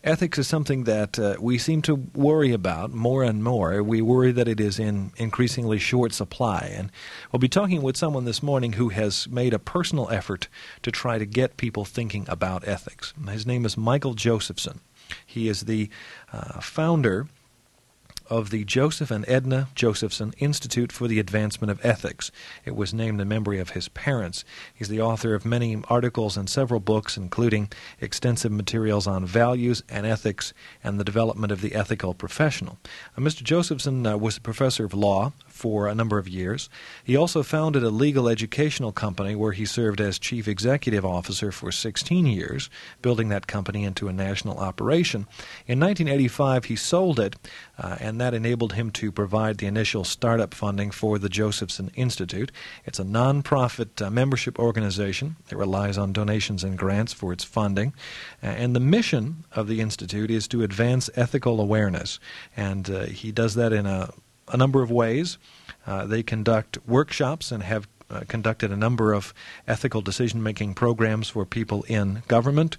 Ethics is something that we seem to worry about more and more. We worry that it is in increasingly short supply. And we'll be talking with someone this morning who has made a personal effort to try to get people thinking about ethics. His name is Michael Josephson. He is the founder of the Joseph and Edna Josephson Institute for the Advancement of Ethics. It was named in memory of his parents. He's the author of many articles and several books, including extensive materials on values and ethics and the development of the ethical professional. Mr. Josephson was a professor of law for a number of years. He also founded a legal educational company where he served as chief executive officer for 16 years, building that company into a national operation. In 1985, he sold it, and that enabled him to provide the initial startup funding for the Josephson Institute. It's a non-profit membership organization. It relies on donations and grants for its funding. And the mission of the Institute is to advance ethical awareness. And he does that in a number of ways. They conduct workshops and have conducted a number of ethical decision-making programs for people in government,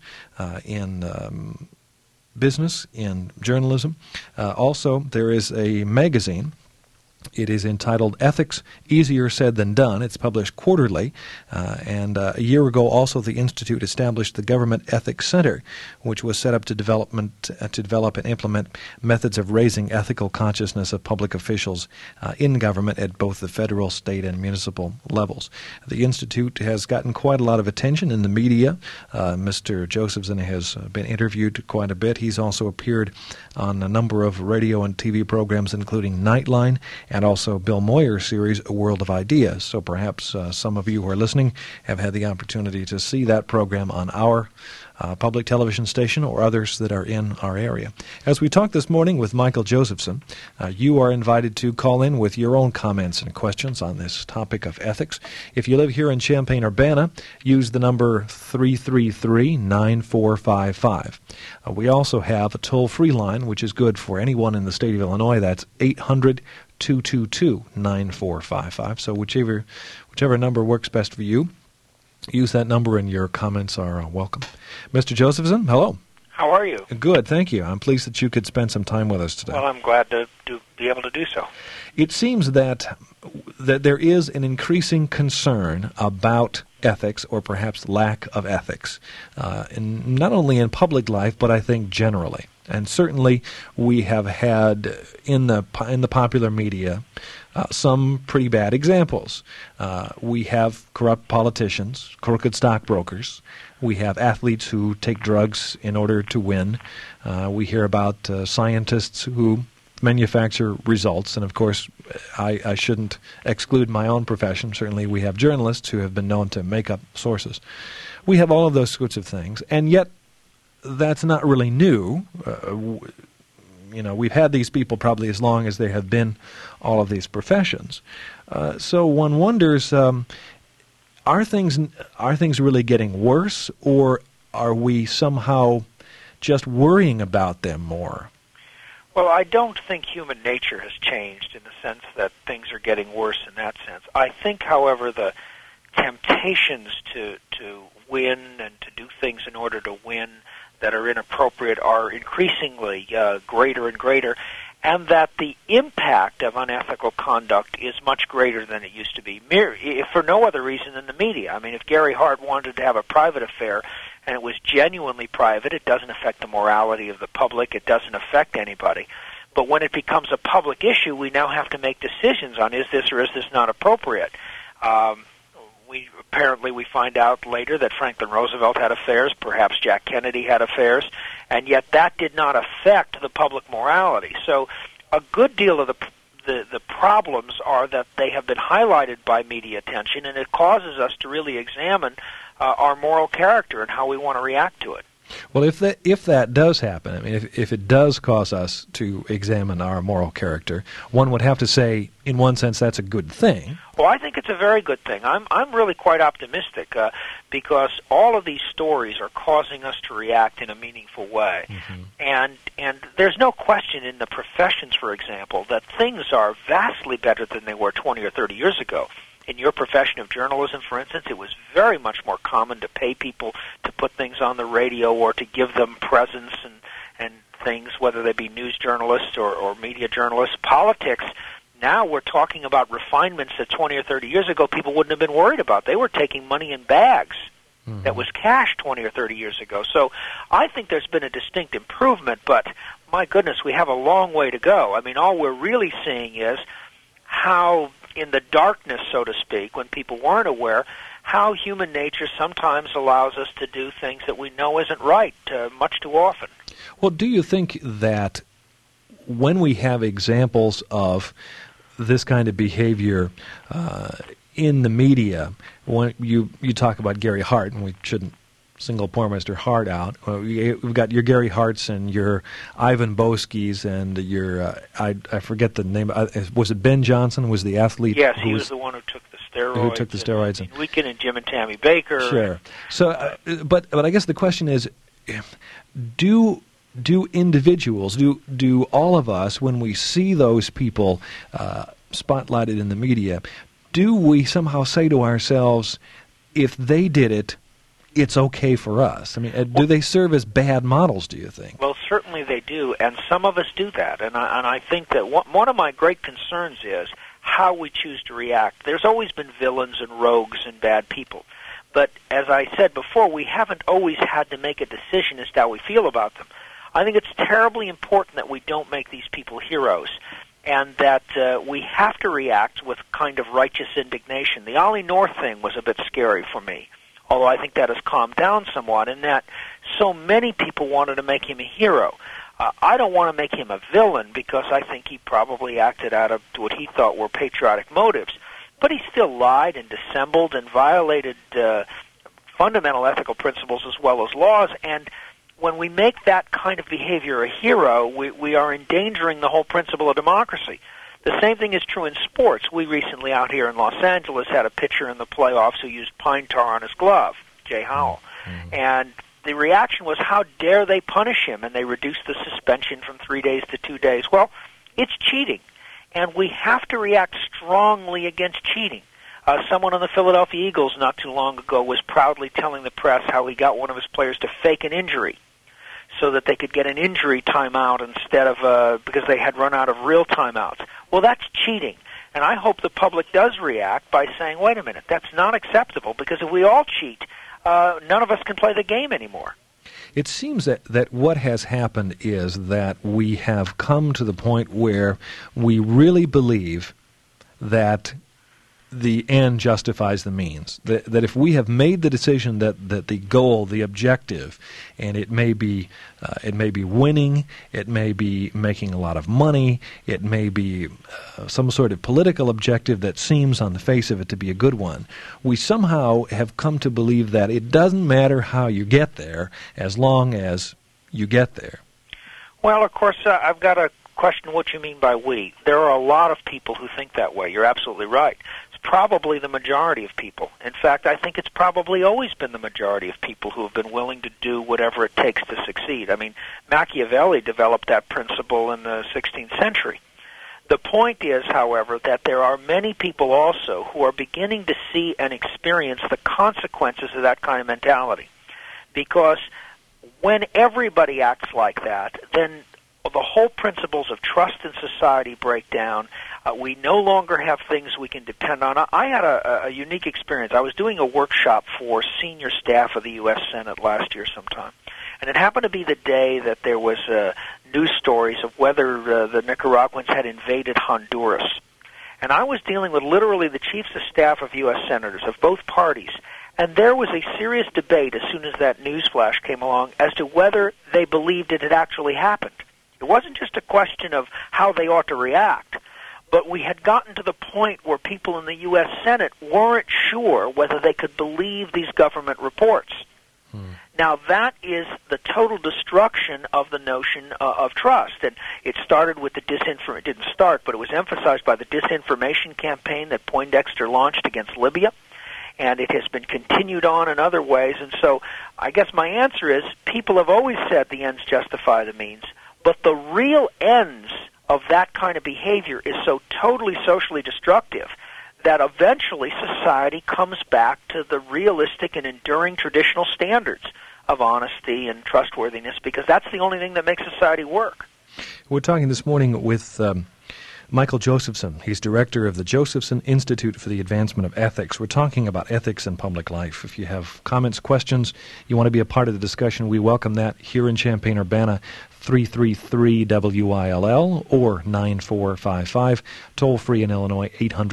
in business, in journalism. Also, there is a magazine. It is entitled Ethics, Easier Said Than Done. It's published quarterly. And a year ago, also, the Institute established the Government Ethics Center, which was set up to develop and implement methods of raising ethical consciousness of public officials in government at both the federal, state, and municipal levels. The Institute has gotten quite a lot of attention in the media. Mr. Josephson has been interviewed quite a bit. He's also appeared on a number of radio and TV programs, including Nightline, and also Bill Moyer's series, A World of Ideas. So perhaps some of you who are listening have had the opportunity to see that program on our public television station or others that are in our area. As we talk this morning with Michael Josephson, you are invited to call in with your own comments and questions on this topic of ethics. If you live here in Champaign-Urbana, use the number 333-9455. We also have a toll-free line, which is good for anyone in the state of Illinois. That's 800-222-9455. So whichever number works best for you, use that number and your comments are welcome. Mr. Josephson, hello. How are you? Good, thank you. I'm pleased that you could spend some time with us today. Well, I'm glad to be able to do so. It seems that there is an increasing concern about ethics, or perhaps lack of ethics, not only in public life, but I think generally. And certainly we have had in the popular media some pretty bad examples. We have corrupt politicians, crooked stockbrokers. We have athletes who take drugs in order to win. We hear about scientists who manufacture results, and of course I shouldn't exclude my own profession. Certainly we have journalists who have been known to make up sources. We have all of those sorts of things, and yet that's not really new. We've had these people probably as long as there have been all of these professions. So one wonders, are things really getting worse, or are we somehow just worrying about them more? Well, I don't think human nature has changed in the sense that things are getting worse in that sense. I think, however, the temptations to win and to do things in order to win that are inappropriate are increasingly greater and greater, and that the impact of unethical conduct is much greater than it used to be, for no other reason than the media. I mean, if Gary Hart wanted to have a private affair and it was genuinely private, it doesn't affect the morality of the public, it doesn't affect anybody. But when it becomes a public issue, we now have to make decisions on is this or is this not appropriate. We find out later that Franklin Roosevelt had affairs, perhaps Jack Kennedy had affairs, and yet that did not affect the public morality. So a good deal of the problems are that they have been highlighted by media attention, and it causes us to really examine our moral character and how we want to react to it. Well, if that does happen, I mean, if it does cause us to examine our moral character, one would have to say, in one sense, that's a good thing. Well, I think it's a very good thing. I'm really quite optimistic because all of these stories are causing us to react in a meaningful way. Mm-hmm. And there's no question in the professions, for example, that things are vastly better than they were 20 or 30 years ago. In your profession of journalism, for instance, it was very much more common to pay people to put things on the radio or to give them presents things, whether they be news journalists or media journalists, politics. Now we're talking about refinements that 20 or 30 years ago people wouldn't have been worried about. They were taking money in bags that was cash 20 or 30 years ago. So I think there's been a distinct improvement, but my goodness, we have a long way to go. I mean, all we're really seeing is how, in the darkness, so to speak, when people weren't aware, how human nature sometimes allows us to do things that we know isn't right much too often. Well, do you think that when we have examples of this kind of behavior in the media, when you talk about Gary Hart, and we shouldn't single poor Mr. Hart out. We've got your Gary Harts and your Ivan Boeskis and your I forget the name. Was it Ben Johnson? Was the athlete? Yes, he was the one who took the steroids. Who took the steroids? And Weekend and Jim and Tammy Baker. Sure. So, but I guess the question is, do individuals, do all of us, when we see those people spotlighted in the media, do we somehow say to ourselves, if they did it, it's okay for us? I mean, do they serve as bad models, do you think? Well, certainly they do, and some of us do that. And I think that one of my great concerns is how we choose to react. There's always been villains and rogues and bad people. But as I said before, we haven't always had to make a decision as to how we feel about them. I think it's terribly important that we don't make these people heroes, and that we have to react with kind of righteous indignation. The Ollie North thing was a bit scary for me, although I think that has calmed down somewhat, in that so many people wanted to make him a hero. I don't want to make him a villain, because I think he probably acted out of what he thought were patriotic motives. But he still lied and dissembled and violated fundamental ethical principles as well as laws, and when we make that kind of behavior a hero, we are endangering the whole principle of democracy. The same thing is true in sports. We recently out here in Los Angeles had a pitcher in the playoffs who used pine tar on his glove, Jay Howell. And the reaction was, how dare they punish him? And they reduced the suspension from 3 days to 2 days. Well, it's cheating, and we have to react strongly against cheating. Someone on the Philadelphia Eagles not too long ago was proudly telling the press how he got one of his players to fake an injury so that they could get an injury timeout instead of because they had run out of real timeouts. Well, that's cheating. And I hope the public does react by saying, wait a minute, that's not acceptable, because if we all cheat, none of us can play the game anymore. It seems that what has happened is that we have come to the point where we really believe that the end justifies the means. That if we have made the decision that the goal, the objective, and it may be winning, it may be making a lot of money, it may be some sort of political objective that seems on the face of it to be a good one, we somehow have come to believe that it doesn't matter how you get there as long as you get there. Well, of course, I've got to question what you mean by we. There are a lot of people who think that way. You're absolutely right. Probably the majority of people. In fact, I think it's probably always been the majority of people who have been willing to do whatever it takes to succeed. I mean, Machiavelli developed that principle in the 16th century. The point is, however, that there are many people also who are beginning to see and experience the consequences of that kind of mentality. Because when everybody acts like that, then the whole principles of trust in society break down. We no longer have things we can depend on. I had a unique experience. I was doing a workshop for senior staff of the U.S. Senate last year sometime, and it happened to be the day that there was news stories of whether the Nicaraguans had invaded Honduras. And I was dealing with literally the chiefs of staff of U.S. senators of both parties, and there was a serious debate as soon as that news flash came along as to whether they believed it had actually happened. It wasn't just a question of how they ought to react, but we had gotten to the point where people in the U.S. Senate weren't sure whether they could believe these government reports. Now, that is the total destruction of the notion of trust. And it started with the it didn't start, but it was emphasized by the disinformation campaign that Poindexter launched against Libya. And it has been continued on in other ways. And so I guess my answer is, people have always said the ends justify the means, but the real ends of that kind of behavior is so totally socially destructive that eventually society comes back to the realistic and enduring traditional standards of honesty and trustworthiness, because that's the only thing that makes society work. We're talking this morning with Michael Josephson. He's director of the Josephson Institute for the Advancement of Ethics. We're talking about ethics in public life. If you have comments, questions, you want to be a part of the discussion, we welcome that here in Champaign-Urbana, 333-WILL or 9455. Toll free in Illinois,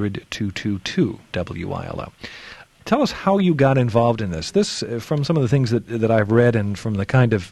800-222-WILL. Tell us how you got involved in this. This, from some of the things that I've read, and from the kind of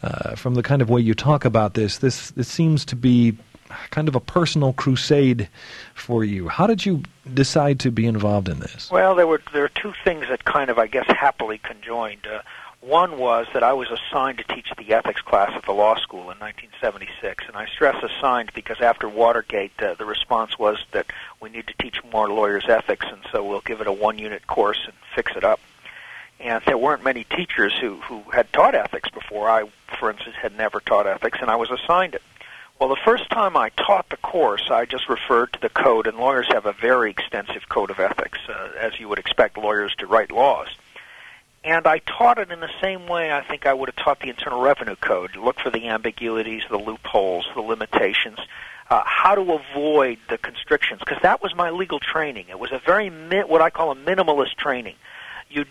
way you talk about this seems to be kind of a personal crusade for you. How did you decide to be involved in this? Well, there were two things that kind of, I guess, happily conjoined. One was that I was assigned to teach the ethics class at the law school in 1976, and I stress assigned because after Watergate, the response was that we need to teach more lawyers ethics, and so we'll give it a one-unit course and fix it up. And there weren't many teachers who had taught ethics before. I, for instance, had never taught ethics, and I was assigned it. Well, the first time I taught the course, I just referred to the code, and lawyers have a very extensive code of ethics, as you would expect lawyers to write laws. And I taught it in the same way I think I would have taught the Internal Revenue Code. Look for the ambiguities, the loopholes, the limitations, how to avoid the constrictions, because that was my legal training. It was a very, what I call a minimalist training. You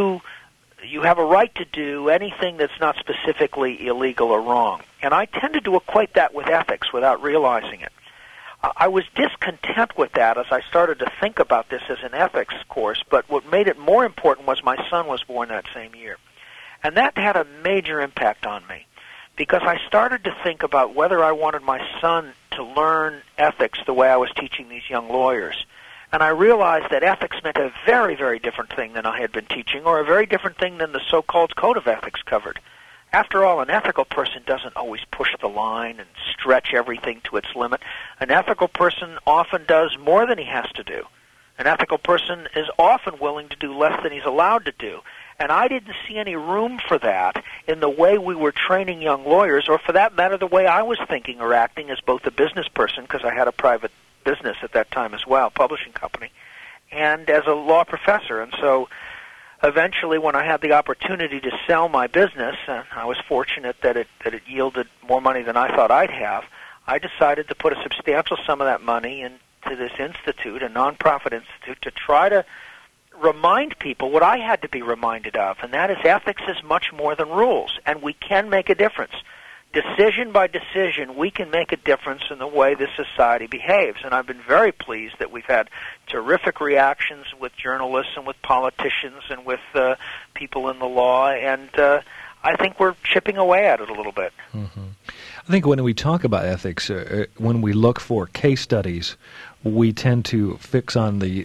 have a right to do anything that's not specifically illegal or wrong. And I tended to equate that with ethics without realizing it. I was discontent with that as I started to think about this as an ethics course, but what made it more important was my son was born that same year. And that had a major impact on me, because I started to think about whether I wanted my son to learn ethics the way I was teaching these young lawyers. And I realized that ethics meant a very, very different thing than I had been teaching, or a very different thing than the so-called code of ethics covered. After all, an ethical person doesn't always push the line and stretch everything to its limit. An ethical person often does more than he has to do. An ethical person is often willing to do less than he's allowed to do. And I didn't see any room for that in the way we were training young lawyers, or for that matter, the way I was thinking or acting as both a business person, because I had a private business at that time as well, publishing company, and as a law professor. And so eventually, when I had the opportunity to sell my business, and I was fortunate that it yielded more money than I thought I'd have, I decided to put a substantial sum of that money into this institute, a nonprofit institute, to try to remind people what I had to be reminded of, and that is ethics is much more than rules, and we can make a difference. Decision by decision, we can make a difference in the way this society behaves. And I've been very pleased that we've had terrific reactions with journalists and with politicians and with people in the law, and I think we're chipping away at it a little bit. Mm-hmm. I think when we talk about ethics, when we look for case studies, we tend to fix on the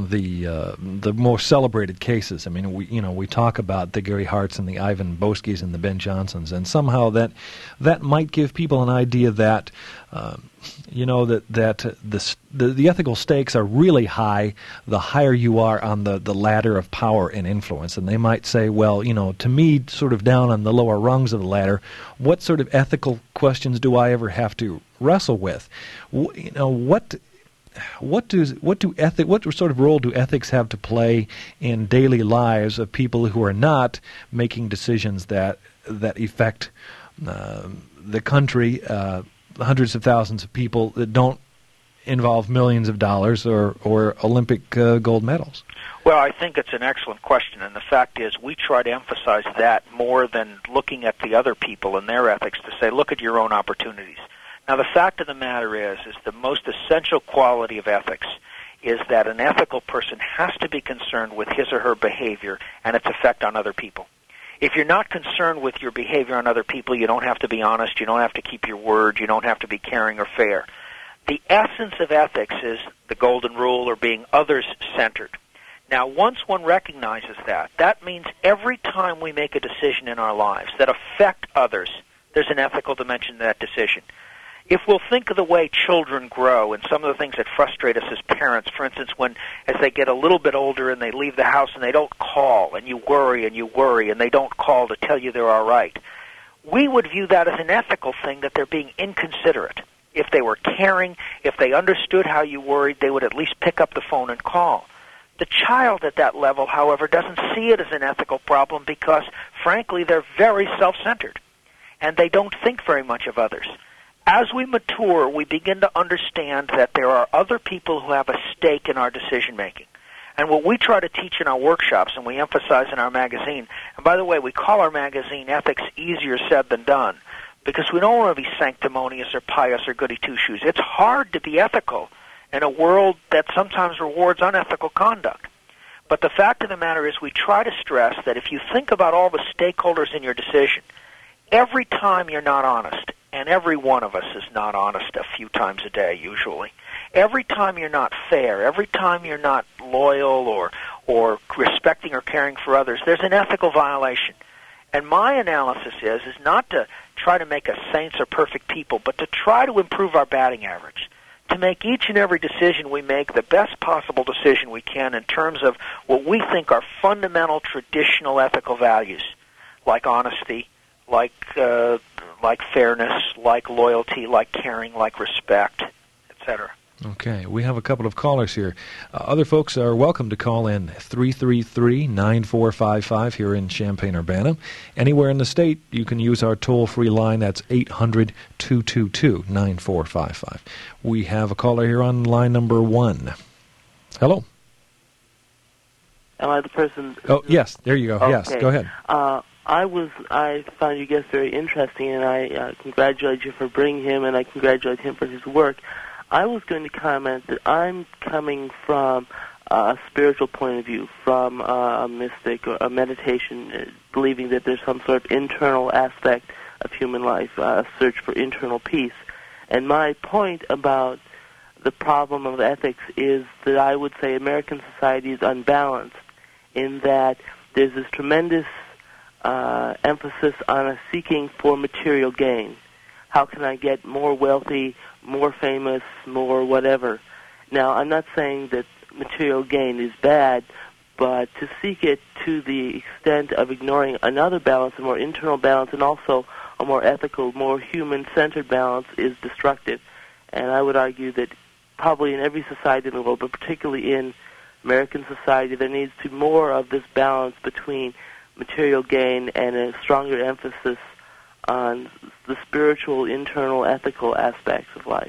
more celebrated cases. I mean, we talk about the Gary Harts and the Ivan Boeskys and the Ben Johnsons, and somehow that might give people an idea that the ethical stakes are really high the higher you are on the ladder of power and influence. And they might say, well, to me, sort of down on the lower rungs of the ladder, what sort of ethical questions do I ever have to wrestle with? What sort of role do ethics have to play in daily lives of people who are not making decisions that affect the country, hundreds of thousands of people, that don't involve millions of dollars or Olympic gold medals? Well, I think it's an excellent question, and the fact is we try to emphasize that more than looking at the other people and their ethics, to say, look at your own opportunities. Now, the fact of the matter is the most essential quality of ethics is that an ethical person has to be concerned with his or her behavior and its effect on other people. If you're not concerned with your behavior on other people, you don't have to be honest, you don't have to keep your word, you don't have to be caring or fair. The essence of ethics is the golden rule, or being others-centered. Now, once one recognizes that means every time we make a decision in our lives that affect others, there's an ethical dimension to that decision. If we'll think of the way children grow and some of the things that frustrate us as parents, for instance, as they get a little bit older and they leave the house and they don't call, and you worry and they don't call to tell you they're all right, we would view that as an ethical thing, that they're being inconsiderate. If they were caring, if they understood how you worried, they would at least pick up the phone and call. The child at that level, however, doesn't see it as an ethical problem because, frankly, they're very self-centered, and they don't think very much of others. As we mature, we begin to understand that there are other people who have a stake in our decision-making. And what we try to teach in our workshops, and we emphasize in our magazine, and by the way, we call our magazine Ethics Easier Said Than Done, because we don't want to be sanctimonious or pious or goody two-shoes. It's hard to be ethical in a world that sometimes rewards unethical conduct. But the fact of the matter is we try to stress that if you think about all the stakeholders in your decision, every time you're not honest, and every one of us is not honest a few times a day usually, every time you're not fair, every time you're not loyal or respecting or caring for others, there's an ethical violation. And my analysis is not to try to make us saints or perfect people, but to try to improve our batting average, to make each and every decision we make the best possible decision we can in terms of what we think are fundamental traditional ethical values, like honesty, like fairness, like loyalty, like caring, like respect, etc. Okay, we have a couple of callers here. Other folks are welcome to call in 333-9455 here in Champaign-Urbana. Anywhere in the state, you can use our toll-free line. That's 800-222-9455. We have a caller here on line number 1. Hello. Am I the person? Oh, yes, there you go. Okay. Yes, go ahead. I found your guest very interesting, and I congratulate you for bringing him, and I congratulate him for his work. I was going to comment that I'm coming from a spiritual point of view, from a mystic or a meditation, believing that there's some sort of internal aspect of human life, a search for internal peace. And my point about the problem of ethics is that I would say American society is unbalanced in that there's this tremendous emphasis on a seeking for material gain. How can I get more wealthy, more famous, more whatever? Now, I'm not saying that material gain is bad, but to seek it to the extent of ignoring another balance, a more internal balance, and also a more ethical, more human-centered balance is destructive. And I would argue that probably in every society in the world, but particularly in American society, there needs to be more of this balance between material gain and a stronger emphasis on the spiritual, internal, ethical aspects of life.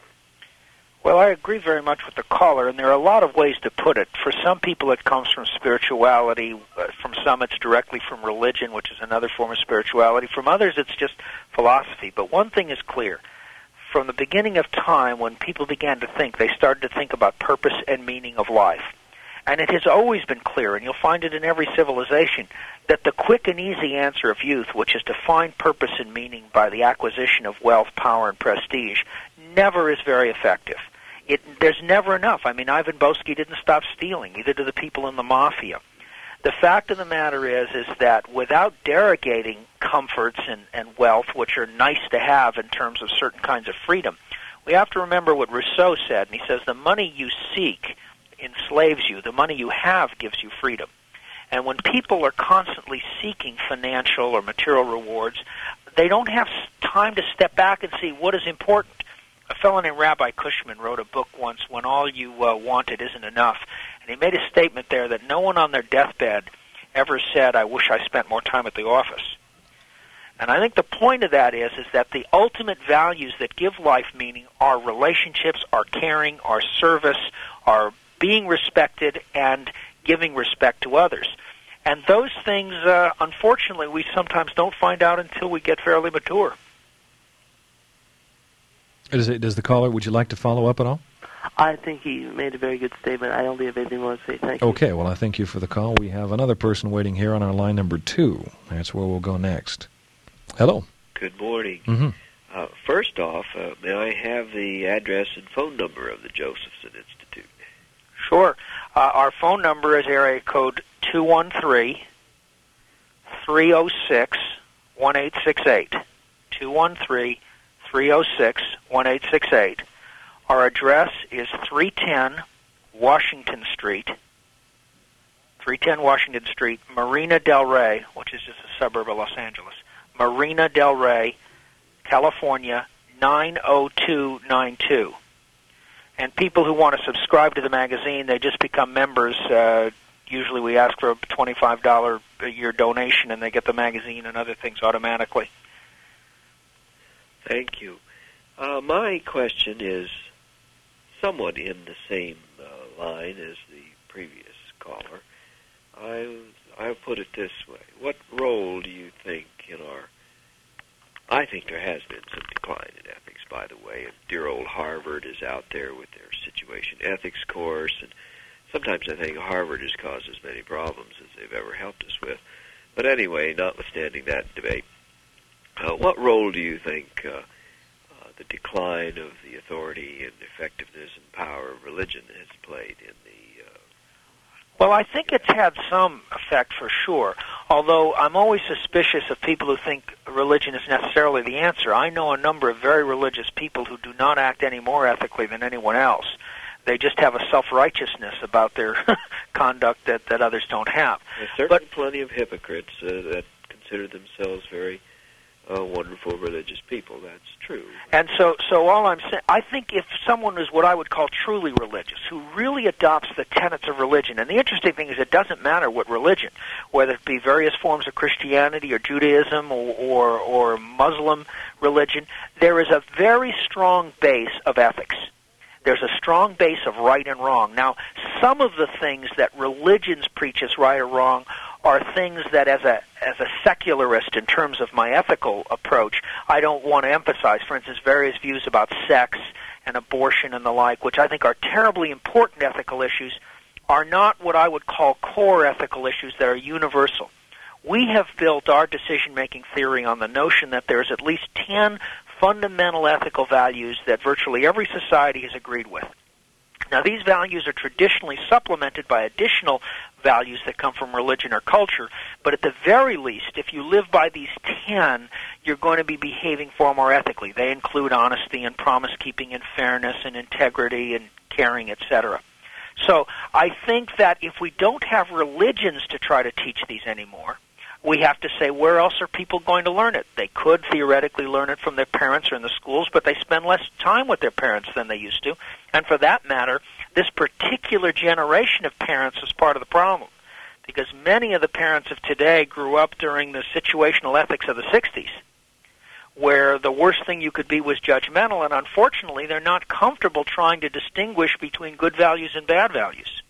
Well, I agree very much with the caller, and there are a lot of ways to put it. For some people, it comes from spirituality. From some, it's directly from religion, which is another form of spirituality. From others, it's just philosophy. But one thing is clear. From the beginning of time, when people began to think, they started to think about purpose and meaning of life. And it has always been clear, and you'll find it in every civilization, that the quick and easy answer of youth, which is to find purpose and meaning by the acquisition of wealth, power, and prestige, never is very effective. There's never enough. I mean, Ivan Boesky didn't stop stealing, neither did the people in the mafia. The fact of the matter is that without derogating comforts and wealth, which are nice to have in terms of certain kinds of freedom, we have to remember what Rousseau said, and he says, the money you seek enslaves you. The money you have gives you freedom. And when people are constantly seeking financial or material rewards, they don't have time to step back and see what is important. A fellow named Rabbi Cushman wrote a book once, When All You Wanted Isn't Enough, and he made a statement there that no one on their deathbed ever said, I wish I spent more time at the office. And I think the point of that is that the ultimate values that give life meaning are relationships, are caring, are service, are being respected, and giving respect to others. And those things, unfortunately, we sometimes don't find out until we get fairly mature. Does the caller, would you like to follow up at all? I think he made a very good statement. I don't have anything more to say. Thank you. Okay, well, I thank you for the call. We have another person waiting here on our line number 2. That's where we'll go next. Hello. Good morning. Mm-hmm. First off, may I have the address and phone number of the Josephson Institute? Sure. Our phone number is area code 213-306-1868. 213-306-1868. Our address is 310 Washington Street, Marina Del Rey, which is just a suburb of Los Angeles. Marina Del Rey, California, 90292. And people who want to subscribe to the magazine, they just become members. Usually we ask for a $25 a year donation, and they get the magazine and other things automatically. Thank you. My question is somewhat in the same line as the previous caller. I'll put it this way. What role do you think I think there has been some decline in ethics, by the way, and dear old Harvard is out there with their situation ethics course, and sometimes I think Harvard has caused as many problems as they've ever helped us with. But anyway, notwithstanding that debate, what role do you think the decline of the authority and effectiveness and power of religion has played in the... Well, I think it's had some effect for sure, although I'm always suspicious of people who think religion is necessarily the answer. I know a number of very religious people who do not act any more ethically than anyone else. They just have a self-righteousness about their conduct that others don't have. There's certainly plenty of hypocrites that consider themselves very wonderful religious people. That's true. And so all I'm saying, I think if someone is what I would call truly religious, who really adopts the tenets of religion, and the interesting thing is it doesn't matter what religion, whether it be various forms of Christianity or Judaism or Muslim religion, there is a very strong base of ethics. There's a strong base of right and wrong. Now, some of the things that religions preach as right or wrong are things that as a secularist, in terms of my ethical approach, I don't want to emphasize. For instance, various views about sex and abortion and the like, which I think are terribly important ethical issues, are not what I would call core ethical issues that are universal. We have built our decision-making theory on the notion that there's at least 10 fundamental ethical values that virtually every society has agreed with. Now, these values are traditionally supplemented by additional values that come from religion or culture, but at the very least, if you live by these 10, you're going to be behaving far more ethically. They include honesty and promise-keeping and fairness and integrity and caring, etc. So I think that if we don't have religions to try to teach these anymore, we have to say, where else are people going to learn it? They could theoretically learn it from their parents or in the schools, but they spend less time with their parents than they used to. And for that matter, this particular generation of parents is part of the problem, because many of the parents of today grew up during the situational ethics of the 60s, where the worst thing you could be was judgmental, and unfortunately they're not comfortable trying to distinguish between good values and bad values.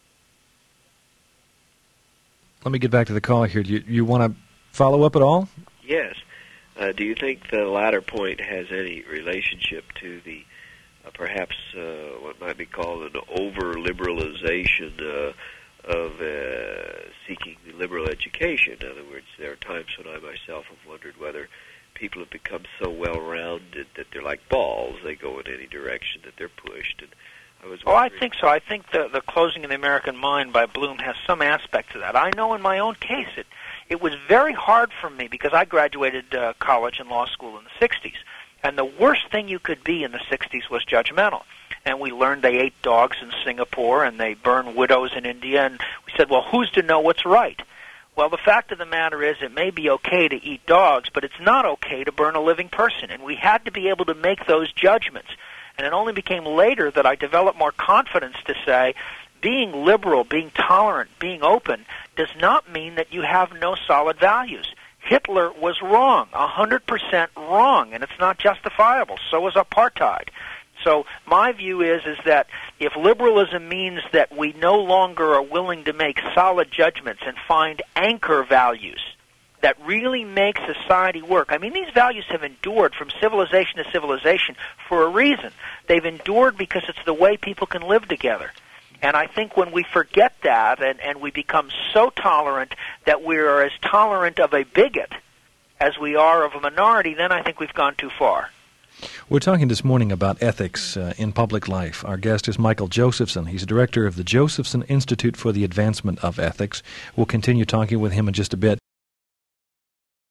Let me get back to the call here. Do you want to follow up at all? Yes. Do you think the latter point has any relationship to the perhaps what might be called an over-liberalization of seeking the liberal education? In other words, there are times when I myself have wondered whether people have become so well-rounded that they're like balls. They go in any direction that they're pushed. And I think so. I think the Closing of the American Mind by Bloom has some aspect to that. I know in my own case it was very hard for me because I graduated college and law school in the 60s, and the worst thing you could be in the 60s was judgmental. And we learned they ate dogs in Singapore and they burned widows in India, and we said, well, who's to know what's right? Well, the fact of the matter is it may be okay to eat dogs, but it's not okay to burn a living person, and we had to be able to make those judgments. And it only became later that I developed more confidence to say, being liberal, being tolerant, being open does not mean that you have no solid values. Hitler was wrong, 100% wrong, and it's not justifiable. So was apartheid. So my view is that if liberalism means that we no longer are willing to make solid judgments and find anchor values that really make society work. I mean, these values have endured from civilization to civilization for a reason. They've endured because it's the way people can live together. And I think when we forget that and we become so tolerant that we are as tolerant of a bigot as we are of a minority, then I think we've gone too far. We're talking this morning about ethics in public life. Our guest is Michael Josephson. He's director of the Josephson Institute for the Advancement of Ethics. We'll continue talking with him in just a bit.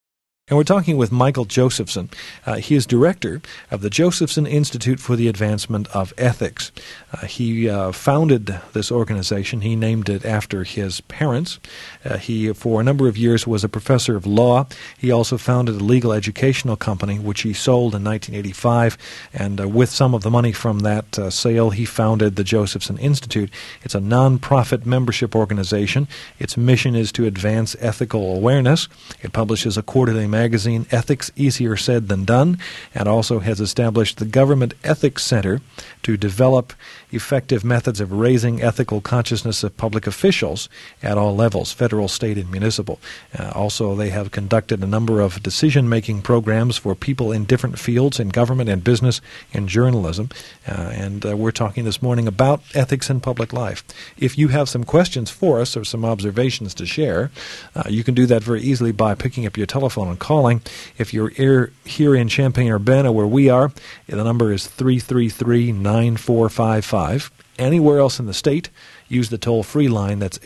And we're talking with Michael Josephson. He is director of the Josephson Institute for the Advancement of Ethics. He founded this organization. He named it after his parents. He, for a number of years, was a professor of law. He also founded a legal educational company, which he sold in 1985. And with some of the money from that sale, he founded the Josephson Institute. It's a non-profit membership organization. Its mission is to advance ethical awareness. It publishes a quarterly magazine, Ethics Easier Said Than Done, and also has established the Government Ethics Center to develop effective methods of raising ethical consciousness of public officials at all levels, federal, state, and municipal. Also, they have conducted a number of decision-making programs for people in different fields in government and business and journalism. And we're talking this morning about ethics in public life. If you have some questions for us or some observations to share, you can do that very easily by picking up your telephone and calling. If you're here in Champaign-Urbana, where we are, the number is 333-9455. Anywhere else in the state, use the toll-free line. That's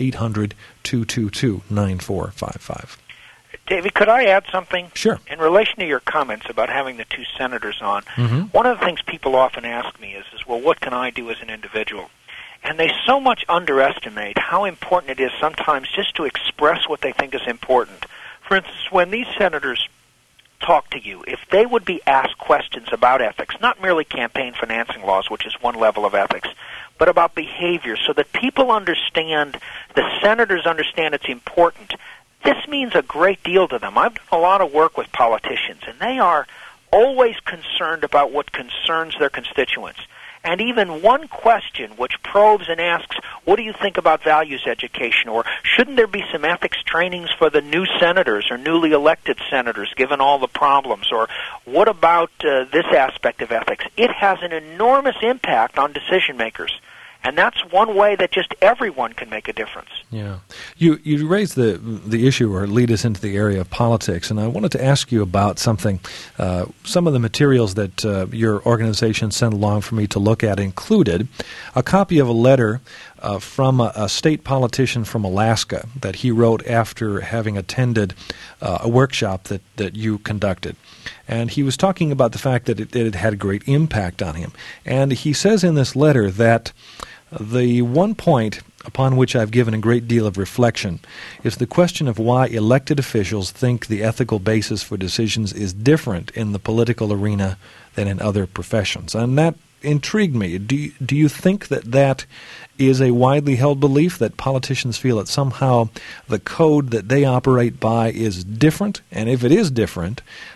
800-222-9455. David, could I add something? Sure. In relation to your comments about having the two senators on, one of the things people often ask me is, well, what can I do as an individual? And they so much underestimate how important it is sometimes just to express what they think is important. For instance, when these senators talk to you, if they would be asked questions about ethics, not merely campaign financing laws, which is one level of ethics, but about behavior, so that people understand, the senators understand it's important, this means a great deal to them. I've done a lot of work with politicians, and they are always concerned about what concerns their constituents. And even one question which probes and asks, what do you think about values education? Or shouldn't there be some ethics trainings for the new senators or newly elected senators, given all the problems? Or what about this aspect of ethics? It has an enormous impact on decision makers. And that's one way that just everyone can make a difference. Yeah. You raised the issue, or lead us into the area of politics, and I wanted to ask you about something. Some of the materials that your organization sent along for me to look at included a copy of a letter from a state politician from Alaska that he wrote after having attended a workshop that you conducted. And he was talking about the fact that it had a great impact on him. And he says in this letter that the one point upon which I've given a great deal of reflection is the question of why elected officials think the ethical basis for decisions is different in the political arena than in other professions. And that intrigued me. Do you think that is a widely held belief, that politicians feel that somehow the code that they operate by is different? And if it is different,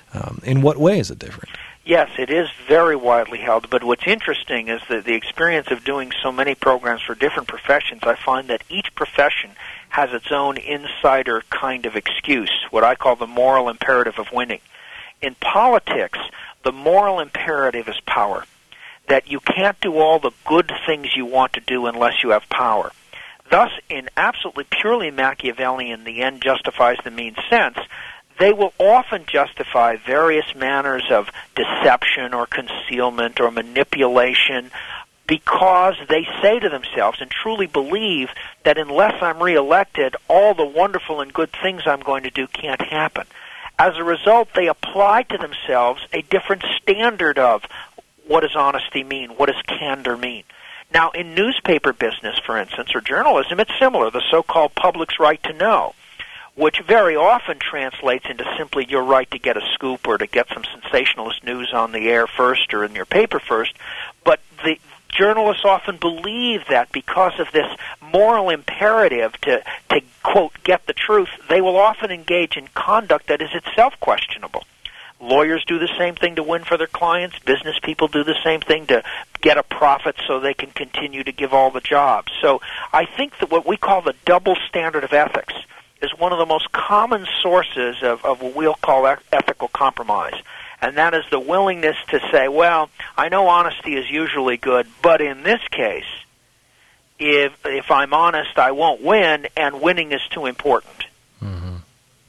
in what way is it different? Yes, it is very widely held, but what's interesting is that the experience of doing so many programs for different professions, I find that each profession has its own insider kind of excuse, what I call the moral imperative of winning. In politics, the moral imperative is power, that you can't do all the good things you want to do unless you have power. Thus, in absolutely purely Machiavellian, the end justifies the means sense, they will often justify various manners of deception or concealment or manipulation because they say to themselves and truly believe that unless I'm reelected, all the wonderful and good things I'm going to do can't happen. As a result, they apply to themselves a different standard of what does honesty mean, what does candor mean. Now, in newspaper business, for instance, or journalism, it's similar, the so-called public's right to know, which very often translates into simply your right to get a scoop or to get some sensationalist news on the air first or in your paper first. But the journalists often believe that because of this moral imperative to quote, get the truth, they will often engage in conduct that is itself questionable. Lawyers do the same thing to win for their clients. Business people do the same thing to get a profit so they can continue to give all the jobs. So I think that what we call the double standard of ethics is one of the most common sources of what we'll call ethical compromise. And that is the willingness to say, well, I know honesty is usually good, but in this case, if I'm honest, I won't win, and winning is too important. Mm-hmm.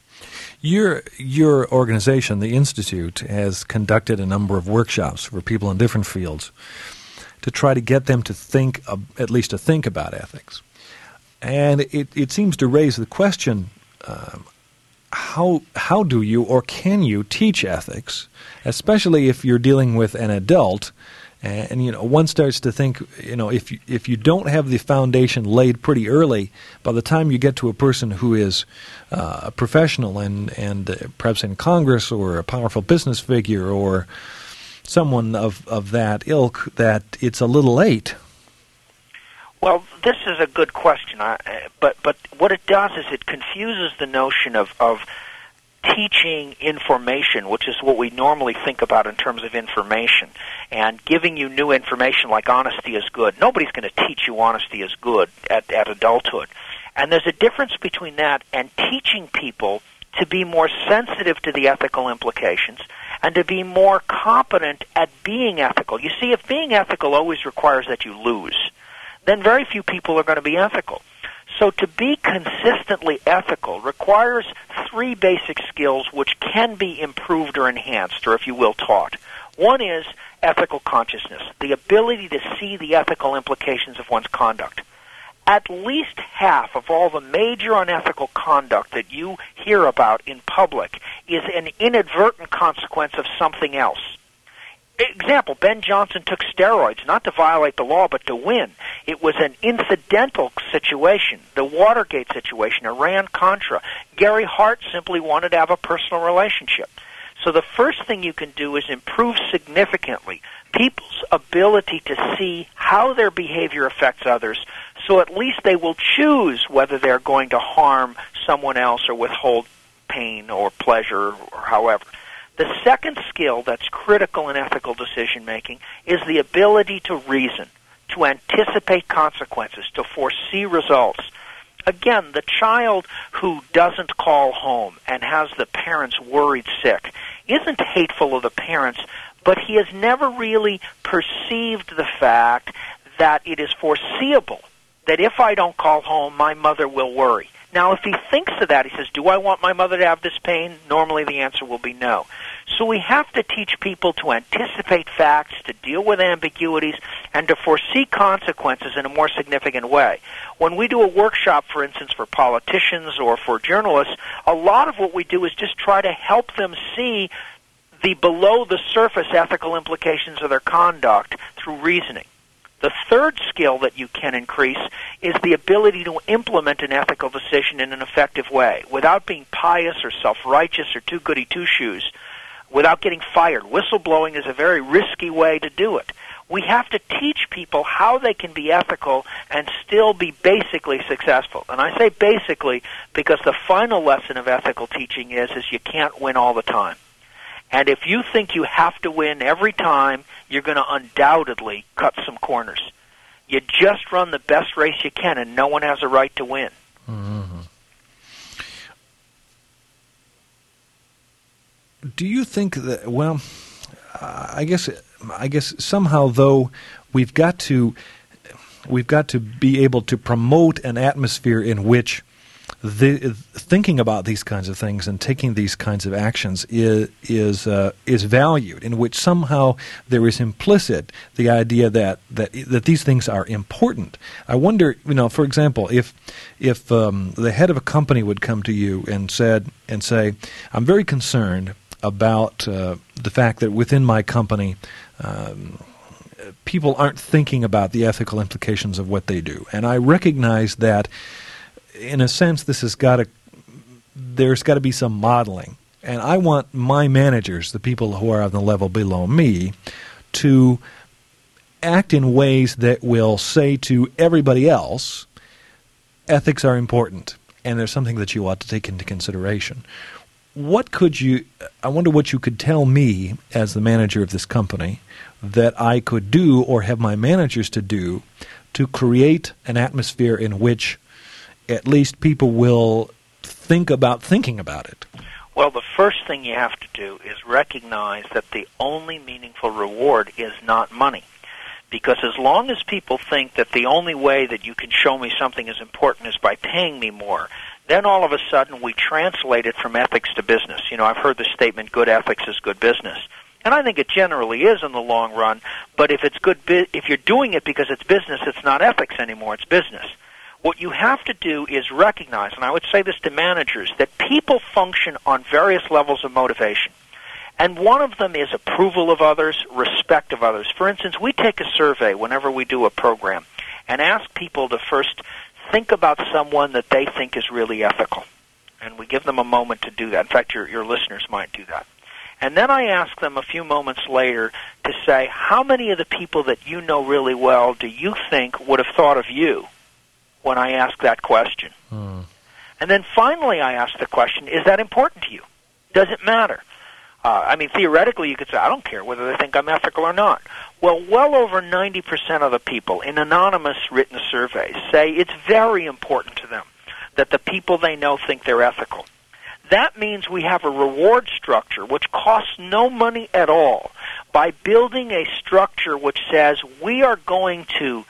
Your organization, the Institute, has conducted a number of workshops for people in different fields to try to get them to think, at least to think about ethics. And it seems to raise the question, how do you or can you teach ethics, especially if you're dealing with an adult? And one starts to think, if you don't have the foundation laid pretty early, by the time you get to a person who is a professional and perhaps in Congress or a powerful business figure or someone of that ilk, that it's a little late. Well, this is a good question, but what it does is it confuses the notion of teaching information, which is what we normally think about in terms of information, and giving you new information like honesty is good. Nobody's going to teach you honesty is good at adulthood. And there's a difference between that and teaching people to be more sensitive to the ethical implications and to be more competent at being ethical. You see, if being ethical always requires that you lose, then very few people are going to be ethical. So to be consistently ethical requires three basic skills which can be improved or enhanced, or if you will, taught. One is ethical consciousness, the ability to see the ethical implications of one's conduct. At least half of all the major unethical conduct that you hear about in public is an inadvertent consequence of something else. Example, Ben Johnson took steroids, not to violate the law, but to win. It was an incidental situation. The Watergate situation, Iran-Contra. Gary Hart simply wanted to have a personal relationship. So the first thing you can do is improve significantly people's ability to see how their behavior affects others, so at least they will choose whether they're going to harm someone else or withhold pain or pleasure or however. The second skill that's critical in ethical decision-making is the ability to reason, to anticipate consequences, to foresee results. Again, the child who doesn't call home and has the parents worried sick isn't hateful of the parents, but he has never really perceived the fact that it is foreseeable that if I don't call home, my mother will worry. Now, if he thinks of that, he says, do I want my mother to have this pain? Normally the answer will be no. So we have to teach people to anticipate facts, to deal with ambiguities, and to foresee consequences in a more significant way. When we do a workshop, for instance, for politicians or for journalists, a lot of what we do is just try to help them see the below-the-surface ethical implications of their conduct through reasoning. The third skill that you can increase is the ability to implement an ethical decision in an effective way without being pious or self-righteous or too goody two-shoes, without getting fired. Whistleblowing is a very risky way to do it. We have to teach people how they can be ethical and still be basically successful. And I say basically because the final lesson of ethical teaching is you can't win all the time. And if you think you have to win every time, you're going to undoubtedly cut some corners. You just run the best race you can, and no one has a right to win. Mm-hmm. Do you think that, well, I guess somehow, though, we've got to be able to promote an atmosphere in which thinking about these kinds of things and taking these kinds of actions is valued, in which somehow there is implicit the idea that these things are important. I wonder, for example, if the head of a company would come to you and say, I'm very concerned about the fact that within my company people aren't thinking about the ethical implications of what they do, and I recognize that in a sense, there's got to be some modeling. And I want my managers, the people who are on the level below me, to act in ways that will say to everybody else, ethics are important, and there's something that you ought to take into consideration. I wonder what you could tell me as the manager of this company that I could do or have my managers to do to create an atmosphere in which at least people will think about thinking about it. Well, the first thing you have to do is recognize that the only meaningful reward is not money. Because as long as people think that the only way that you can show me something is important is by paying me more, then all of a sudden we translate it from ethics to business. I've heard the statement, good ethics is good business. And I think it generally is in the long run, but if it's if you're doing it because it's business, it's not ethics anymore, it's business. What you have to do is recognize, and I would say this to managers, that people function on various levels of motivation. And one of them is approval of others, respect of others. For instance, we take a survey whenever we do a program and ask people to first think about someone that they think is really ethical. And we give them a moment to do that. In fact, your listeners might do that. And then I ask them a few moments later to say, how many of the people that you know really well do you think would have thought of you when I ask that question? And then finally I ask the question, is that important to you? Does it matter? Theoretically, you could say, I don't care whether they think I'm ethical or not. Well over 90% of the people in anonymous written surveys say it's very important to them that the people they know think they're ethical. That means we have a reward structure which costs no money at all by building a structure which says we are going to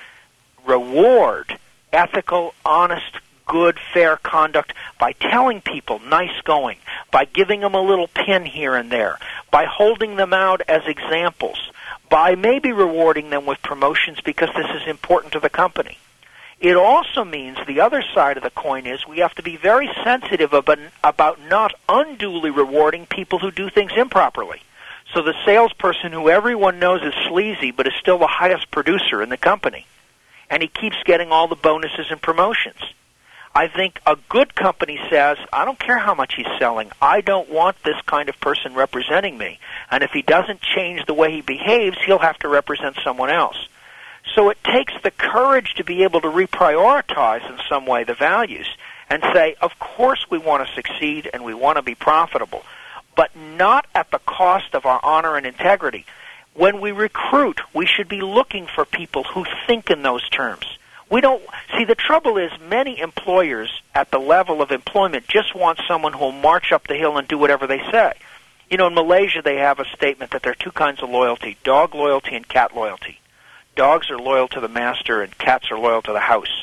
reward ethical, honest, good, fair conduct by telling people nice going, by giving them a little pin here and there, by holding them out as examples, by maybe rewarding them with promotions because this is important to the company. It also means the other side of the coin is we have to be very sensitive about not unduly rewarding people who do things improperly. So the salesperson who everyone knows is sleazy but is still the highest producer in the company, and he keeps getting all the bonuses and promotions. I think a good company says, I don't care how much he's selling. I don't want this kind of person representing me. And if he doesn't change the way he behaves, he'll have to represent someone else. So it takes the courage to be able to reprioritize in some way the values and say, of course we want to succeed and we want to be profitable, but not at the cost of our honor and integrity. When we recruit, we should be looking for people who think in those terms. We don't see, the trouble is many employers at the level of employment just want someone who will march up the hill and do whatever they say. You know, in Malaysia they have a statement that there are two kinds of loyalty, dog loyalty and cat loyalty. Dogs are loyal to the master and cats are loyal to the house.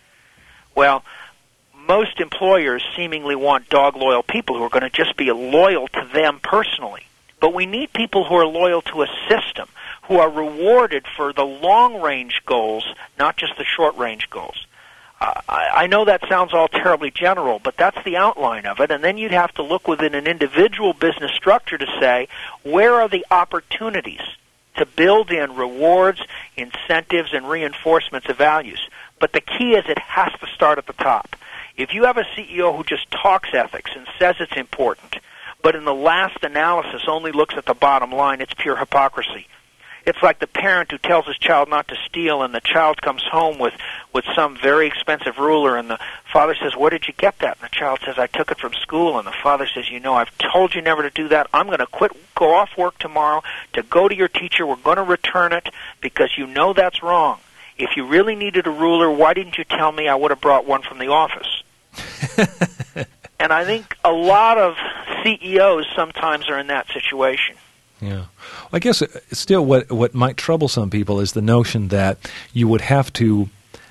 Well, most employers seemingly want dog-loyal people who are going to just be loyal to them personally. But we need people who are loyal to a system, who are rewarded for the long-range goals, not just the short-range goals. I know that sounds all terribly general, but that's the outline of it. And then you'd have to look within an individual business structure to say, where are the opportunities to build in rewards, incentives, and reinforcements of values? But the key is it has to start at the top. If you have a CEO who just talks ethics and says it's important, but in the last analysis only looks at the bottom line, it's pure hypocrisy. It's like the parent who tells his child not to steal, and the child comes home with some very expensive ruler, and the father says, where did you get that? And the child says, I took it from school. And the father says, you know, I've told you never to do that. I'm going to go off work tomorrow to go to your teacher. We're going to return it because you know that's wrong. If you really needed a ruler, why didn't you tell me? I would have brought one from the office. And I think a lot of CEOs sometimes are in that situation. Yeah. Well, I guess still what might trouble some people is the notion that you would have to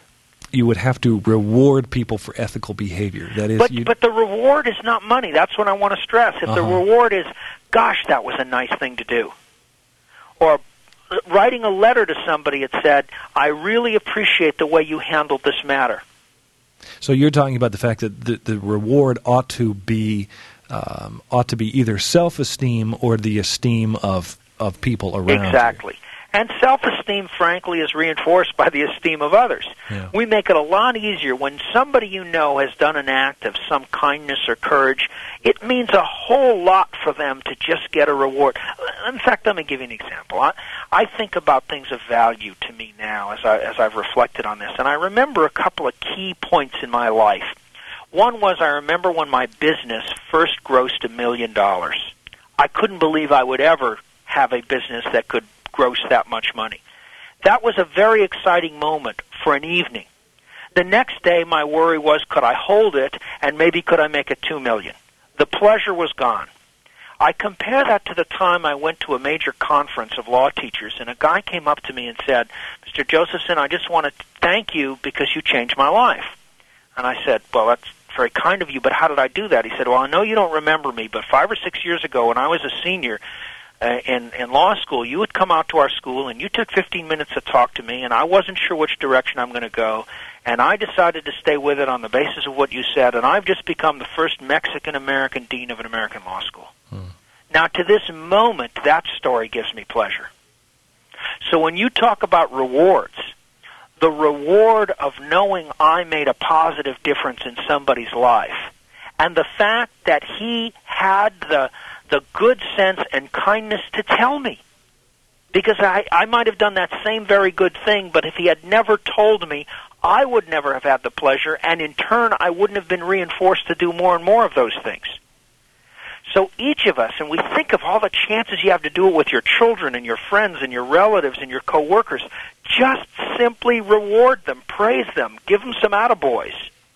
reward people for ethical behavior. That is, but the reward is not money. That's what I want to stress. If the reward is, gosh, that was a nice thing to do, or writing a letter to somebody that said, I really appreciate the way you handled this matter. So you're talking about the fact that the reward ought to be either self-esteem or the esteem of people around you. Exactly. And self-esteem, frankly, is reinforced by the esteem of others. Yeah. We make it a lot easier when somebody you know has done an act of some kindness or courage. It means a whole lot for them to just get a reward. In fact, let me give you an example. I think about things of value to me now as I've reflected on this, and I remember a couple of key points in my life. One was I remember when my business first grossed $1 million. I couldn't believe I would ever have a business that could gross that much money. That was a very exciting moment for an evening. The next day, my worry was, could I hold it, and maybe could I make it $2 million? The pleasure was gone. I compare that to the time I went to a major conference of law teachers, and a guy came up to me and said, Mr. Josephson, I just want to thank you because you changed my life. And I said, well, that's very kind of you, but how did I do that? He said, well, I know you don't remember me, but 5 or 6 years ago when I was a senior, in law school, you would come out to our school and you took 15 minutes to talk to me, and I wasn't sure which direction I'm going to go, and I decided to stay with it on the basis of what you said, and I've just become the first Mexican-American dean of an American law school. Now, to this moment, that story gives me pleasure. So when you talk about rewards, the reward of knowing I made a positive difference in somebody's life, and the fact that he had the good sense and kindness to tell me, because I might have done that same very good thing, but if he had never told me, I would never have had the pleasure, and in turn, I wouldn't have been reinforced to do more and more of those things. So each of us, and we think of all the chances you have to do it with your children and your friends and your relatives and your coworkers, just simply reward them, praise them, give them some attaboys.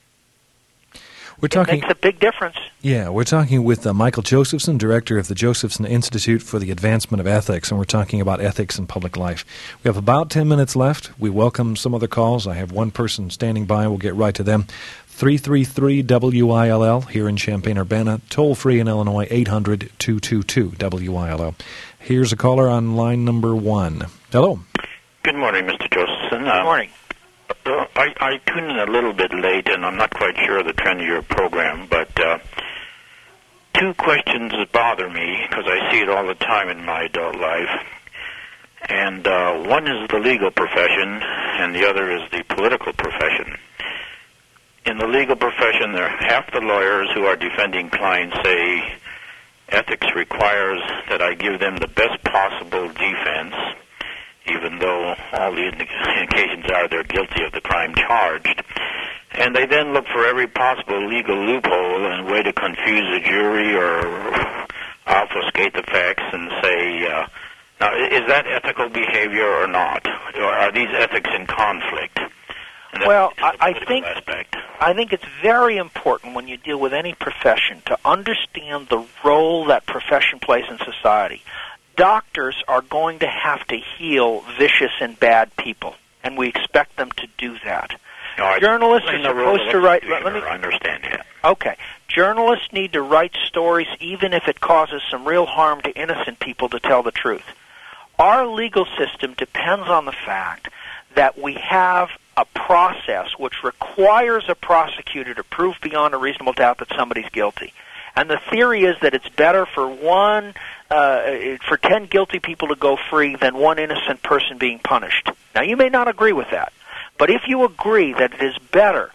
It makes a big difference. Yeah, we're talking with Michael Josephson, director of the Josephson Institute for the Advancement of Ethics, and we're talking about ethics in public life. We have about 10 minutes left. We welcome some other calls. I have one person standing by. We'll get right to them. 333-WILL here in Champaign-Urbana, toll-free in Illinois, 800-222-WILL. Here's a caller on line number 1. Hello. Good morning, Mr. Josephson. Good morning. I tuned in a little bit late, and I'm not quite sure of the trend of your program, but two questions that bother me, because I see it all the time in my adult life. And one is the legal profession, and the other is the political profession. In the legal profession, half the lawyers who are defending clients say ethics requires that I give them the best possible defense, even though all the indications are they're guilty of the crime charged. And they then look for every possible legal loophole and way to confuse the jury or obfuscate the facts and say, now, is that ethical behavior or not? Or are these ethics in conflict? Well, I think it's very important when you deal with any profession to understand the role that profession plays in society. Doctors are going to have to heal vicious and bad people, and we expect them to do that. No, Journalists are supposed to write... I understand that. Okay. Journalists need to write stories even if it causes some real harm to innocent people to tell the truth. Our legal system depends on the fact that we have a process which requires a prosecutor to prove beyond a reasonable doubt that somebody's guilty. And the theory is that it's better for 10 guilty people to go free than one innocent person being punished. Now, you may not agree with that, but if you agree that it is better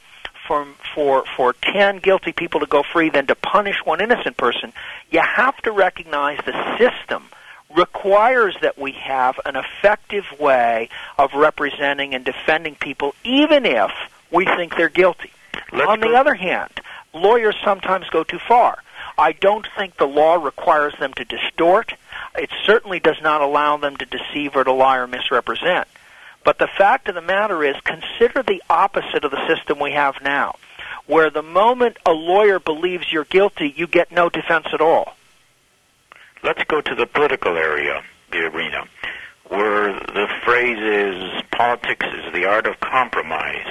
for 10 guilty people to go free than to punish one innocent person, you have to recognize the system requires that we have an effective way of representing and defending people, even if we think they're guilty. On the other hand, lawyers sometimes go too far. I don't think the law requires them to distort. It certainly does not allow them to deceive or to lie or misrepresent. But the fact of the matter is, consider the opposite of the system we have now, where the moment a lawyer believes you're guilty, you get no defense at all. Let's go to the political area, the arena, where the phrase is politics is the art of compromise.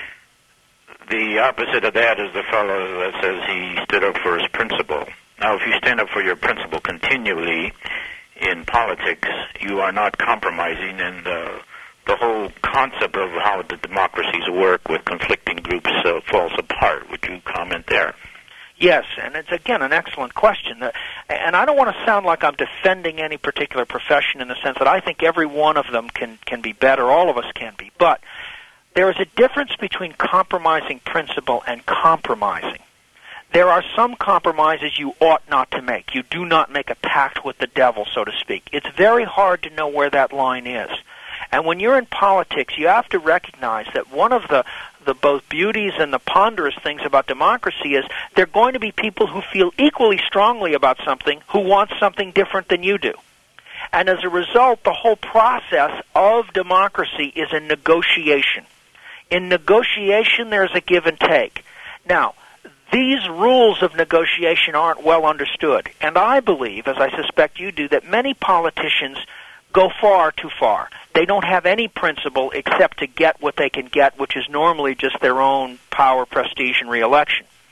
The opposite of that is the fellow that says he stood up for his principle. Now, if you stand up for your principle continually in politics, you are not compromising, and the whole concept of how the democracies work with conflicting groups falls apart. Would you comment there? Yes, and it's, again, an excellent question. And I don't want to sound like I'm defending any particular profession in the sense that I think every one of them can be better, all of us can be. But there is a difference between compromising principle and compromising. There are some compromises you ought not to make. You do not make a pact with the devil, so to speak. It's very hard to know where that line is. And when you're in politics, you have to recognize that one of the both beauties and the ponderous things about democracy is there are going to be people who feel equally strongly about something who want something different than you do. And as a result, the whole process of democracy is a negotiation. In negotiation, there's a give and take. Now, these rules of negotiation aren't well understood. And I believe, as I suspect you do, that many politicians go far too far. They don't have any principle except to get what they can get, which is normally just their own power, prestige, and re-election.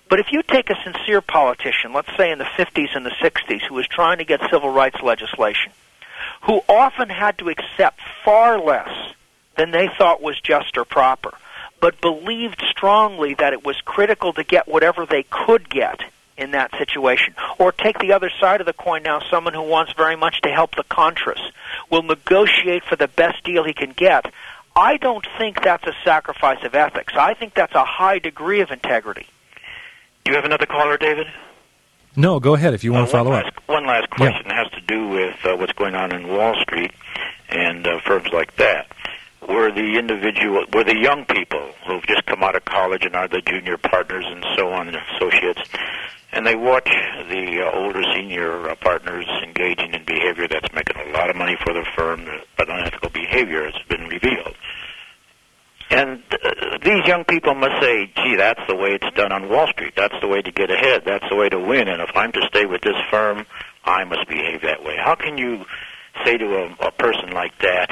But if you take a sincere politician, let's say in the 50s and the 60s, who was trying to get civil rights legislation, who often had to accept far less than they thought was just or proper, but believed strongly that it was critical to get whatever they could get in that situation. Or take the other side of the coin now, someone who wants very much to help the Contras, will negotiate for the best deal he can get. I don't think that's a sacrifice of ethics. I think that's a high degree of integrity. Do you have another caller, David? No, go ahead if you want to follow up. One last question has to do with what's going on in Wall Street and firms like that. Were the young people who've just come out of college and are the junior partners and so on, and associates, and they watch the older senior partners engaging in behavior that's making a lot of money for the firm, but unethical behavior has been revealed. And these young people must say, gee, that's the way it's done on Wall Street. That's the way to get ahead. That's the way to win. And if I'm to stay with this firm, I must behave that way. How can you say to a person like that,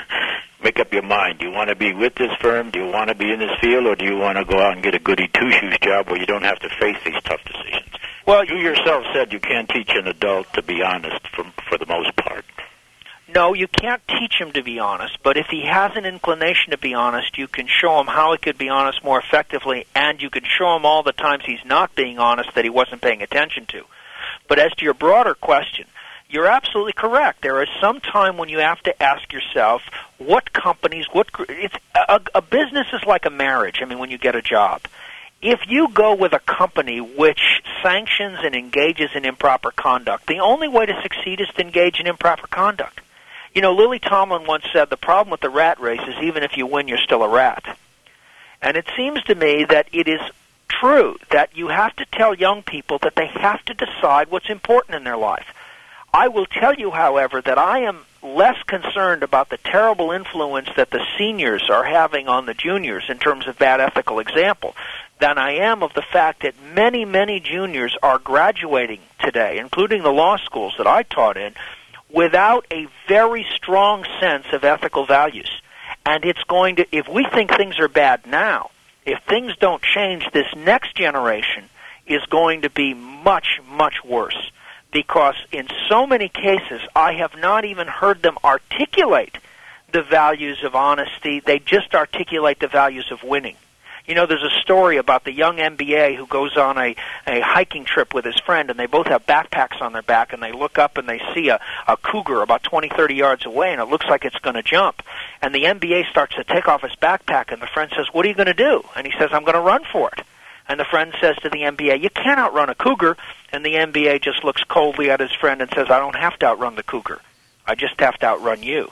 make up your mind, do you want to be with this firm, do you want to be in this field, or do you want to go out and get a goody two-shoes job where you don't have to face these tough decisions? Well, you yourself said you can't teach an adult to be honest for the most part. No, you can't teach him to be honest, but if he has an inclination to be honest, you can show him how he could be honest more effectively, and you can show him all the times he's not being honest that he wasn't paying attention to. But as to your broader question, you're absolutely correct. There is some time when you have to ask yourself, what companies, it's a business is like a marriage. I mean, when you get a job. If you go with a company which sanctions and engages in improper conduct, the only way to succeed is to engage in improper conduct. You know, Lily Tomlin once said, the problem with the rat race is even if you win, you're still a rat. And it seems to me that it is true that you have to tell young people that they have to decide what's important in their life. I will tell you, however, that I am less concerned about the terrible influence that the seniors are having on the juniors in terms of bad ethical example than I am of the fact that many, many juniors are graduating today, including the law schools that I taught in, without a very strong sense of ethical values. And it's going to, if we think things are bad now, if things don't change, this next generation is going to be much, much worse. Because in so many cases, I have not even heard them articulate the values of honesty. They just articulate the values of winning. You know, there's a story about the young MBA who goes on a hiking trip with his friend, and they both have backpacks on their back, and they look up and they see a cougar about 20, 30 yards away, and it looks like it's going to jump. And the MBA starts to take off his backpack, and the friend says, what are you going to do? And he says, I'm going to run for it. And the friend says to the MBA, you can't outrun a cougar. And the MBA just looks coldly at his friend and says, I don't have to outrun the cougar. I just have to outrun you.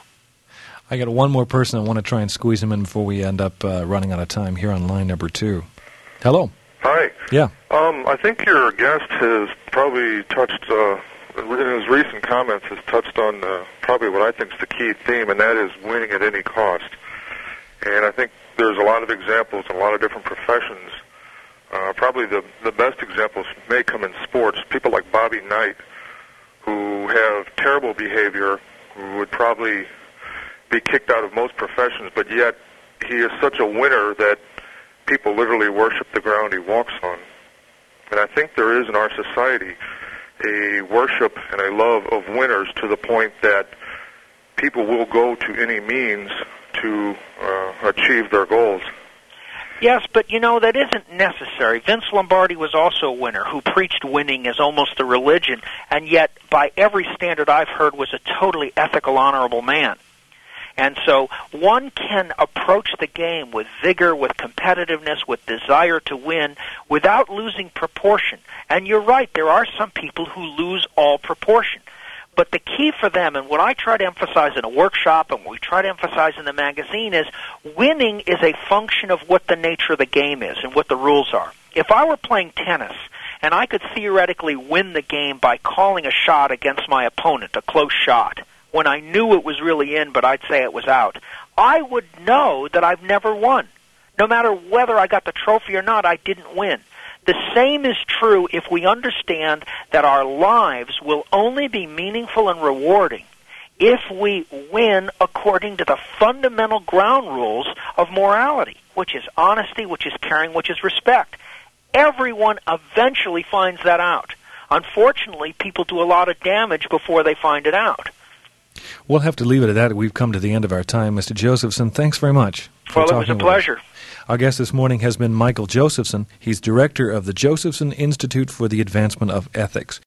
I got one more person I want to try and squeeze him in before we end up running out of time here on line number 2. Hello. Hi. Yeah. I think your guest has probably touched, in his recent comments, has touched on probably what I think is the key theme, and that is winning at any cost. And I think there's a lot of examples in a lot of different professions. Probably the best examples may come in sports. People like Bobby Knight, who have terrible behavior, who would probably be kicked out of most professions, but yet he is such a winner that people literally worship the ground he walks on. And I think there is in our society a worship and a love of winners to the point that people will go to any means to achieve their goals. Yes, but you know, that isn't necessary. Vince Lombardi was also a winner who preached winning as almost a religion, and yet by every standard I've heard was a totally ethical, honorable man. And so one can approach the game with vigor, with competitiveness, with desire to win, without losing proportion. And you're right, there are some people who lose all proportion. But the key for them, and what I try to emphasize in a workshop and what we try to emphasize in the magazine, is winning is a function of what the nature of the game is and what the rules are. If I were playing tennis and I could theoretically win the game by calling a shot against my opponent, a close shot, when I knew it was really in but I'd say it was out, I would know that I've never won. No matter whether I got the trophy or not, I didn't win. The same is true if we understand that our lives will only be meaningful and rewarding if we win according to the fundamental ground rules of morality, which is honesty, which is caring, which is respect. everyone eventually finds that out. Unfortunately, people do a lot of damage before they find it out. We'll have to leave it at that. We've come to the end of our time. Mr. Josephson, thanks very much for Well, it was talking a with pleasure. us. Our guest this morning has been Michael Josephson. He's director of the Josephson Institute for the Advancement of Ethics.